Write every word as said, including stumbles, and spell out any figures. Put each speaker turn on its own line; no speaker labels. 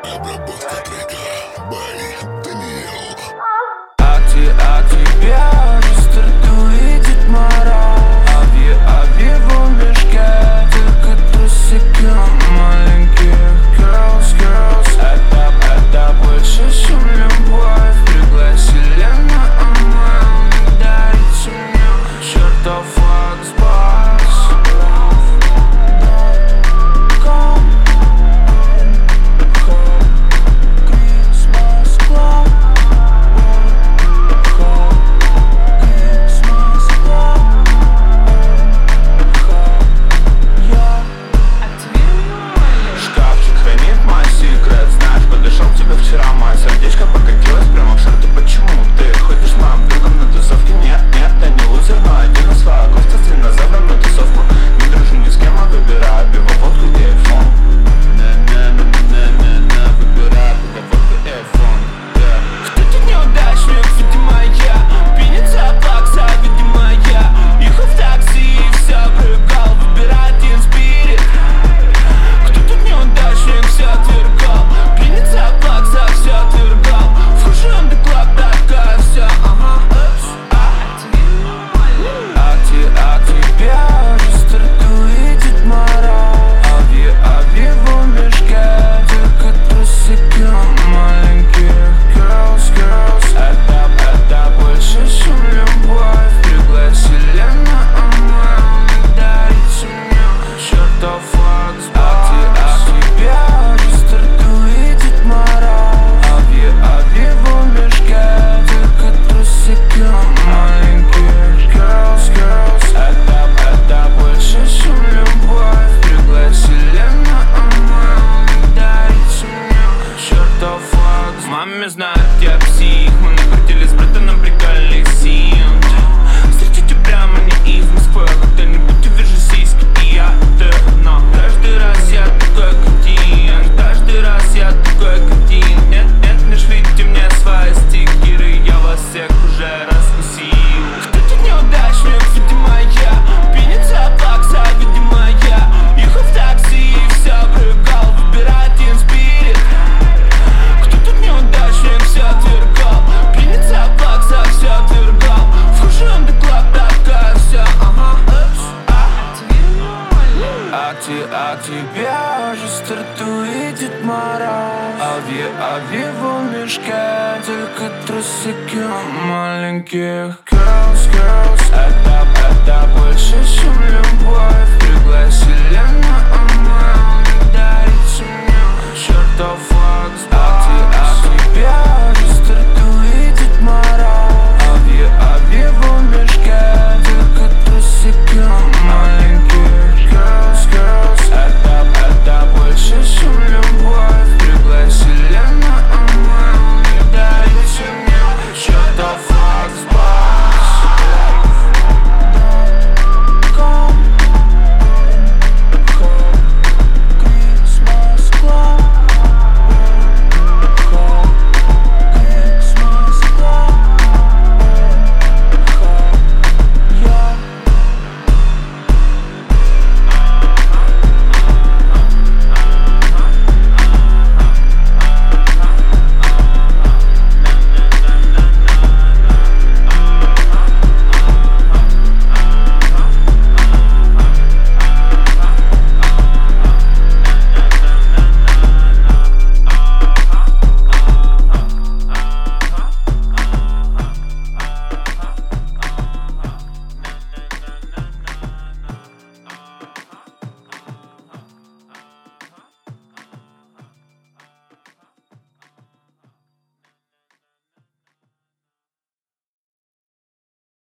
Обработка трека by Daniel.
А ты, а тебя же стартует Дед Мороз. Ави, ави в мешке, только трусики маленьких girls, girls. Это, это больше, чем любовь. Пригласили на омэл, не дарите мне чертов Xbox. Вчера мое сердечко покатилось прямо в шорты. Почему ты ходишь моим другом на тусовке? Нет, нет, я не лузер, но один из врагов с динозавром на тусовку. Не дружу ни с кем, а выбираю пиво, водку и айфон. На-на-на-на-на-на, выбираю пиво, водку и айфон. Кто тут неудачник? Видимо я. Пьяница плакса, видимо я. Ехал в такси и все прыгал. Выбираю Team Spirit. Кто тут неудачник? Все отвергал. Пьяница плакса, все отвергал. Вхожу on the club, такая вся, ага. А ты, а тебя же стартует Дед Мороз. Ави, ави в мешке, только трусики маленьких girls, girls. Это, это больше, чем любовь. Пригласили на омэл, не дарите мне чертов Xbox. А ты, а тебя же стартует Дед Мороз. Ави, ави в мешке, только трусики маленьких girls, girls. Это, это больше, чем любовь. Пригласили на омэл, не дарите мне чертов Xbox. Маме знает, я псих. Мы накрутили с братаном прикольный синт. Встречайте прямо не из Москвы. Когда-нибудь увижу сиськи и я ты. Но каждый раз я такой кретин. Каждый раз я такой кретин. Нет, нет, не шлите мне свои стикеры. Я вас всех уже раскусил. Кто тут неудачник? Видимо я. Пьяница плакса, видимо я. Ехал в такси и все прыгал. Выбираю Team Spirit. Кто тут неудачник? Все отвергал. Пьяница плакса, все отвергал. Вхожу on the club, такая вся, ага. А ты, а тебя же стартует Дед Мороз. Ави, ави в мешке, только трусики маленьких girls, girls. Это, это больше, чем любовь. Пригласили на омэл.